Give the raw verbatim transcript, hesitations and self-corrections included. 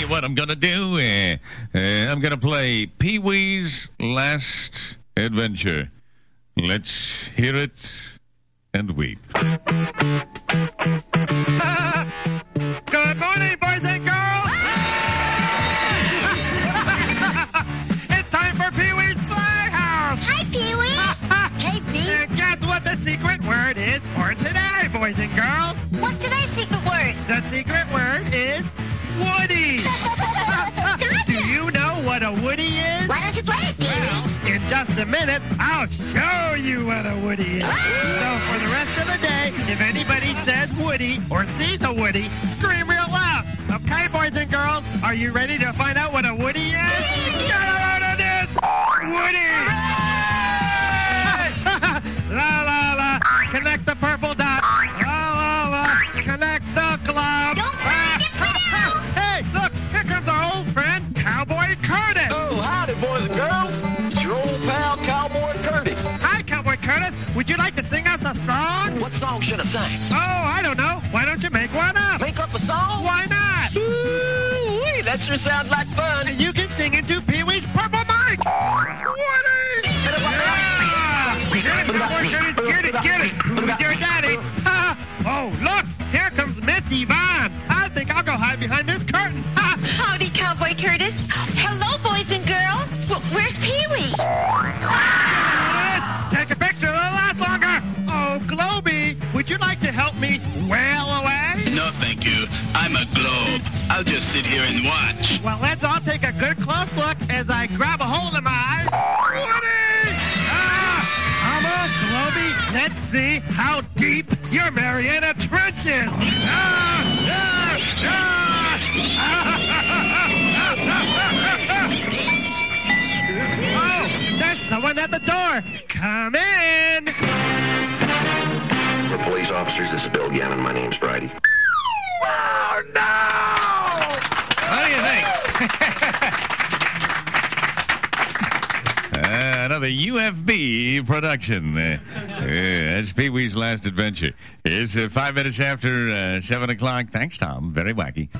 you what I'm going to do. Uh, uh, I'm going to play Pee-wee's Last Adventure. Let's hear it and weep. Good morning, boys and girls. It's time for Pee-wee's Playhouse. Hi, Pee-wee. Hey, Pee. And guess what the secret word is for today, boys and girls? What's today's secret word? The secret word is Woody. Do you know what a Woody is? Why don't you play it, Pee-wee? In just a minute, I'll show you what a Woody is. So for the rest of the day, if anybody says Woody or sees a Woody, scream real loud. Okay, boys and girls, are you ready to find out what a Woody is? Get out of this! Woody! La la la, connect the purple dot. La la la, connect the glove. Don't mind it for now. Hey, look, here comes our old friend, Cowboy Curtis. Oh, howdy, boys and girls. It's your old pal, Cowboy Curtis. Hi, Cowboy Curtis. Would you like to sing us a song? What song should I sing? Oh, I don't know. Why don't you make one up? Make up a song? Why not? Ooh-wee, that sure sounds like fun. And you can sing into Pee-wee's purple mic. Woody! Yeah! Get it, Cowboy Curtis. Get it, get it. Who's your daddy? Oh, look. Here comes Miss Yvonne. I think I'll go hide behind this curtain. Howdy, Cowboy Curtis. Hello, boys and girls. Well, where's Pee-wee? Yes, take a picture. It'll last longer. Oh, Globy, would you like to help me whale away? No, thank you. I'm a globe. I'll just sit here and watch. Well, let's all take a good close look as I grab a hold of my Woody! Ah! Alma, Globy, let's see how deep your Mariana Trench is. Ah! Ah! Ah! Oh, there's someone at the door. Come in. For police officers, this is Bill Gannon. My name's Friday. Oh, no! What do you think? uh, another U F B production. Uh, uh, that's Pee-wee's Last Adventure. It's uh, five minutes after uh, seven o'clock. Thanks, Tom. Very wacky.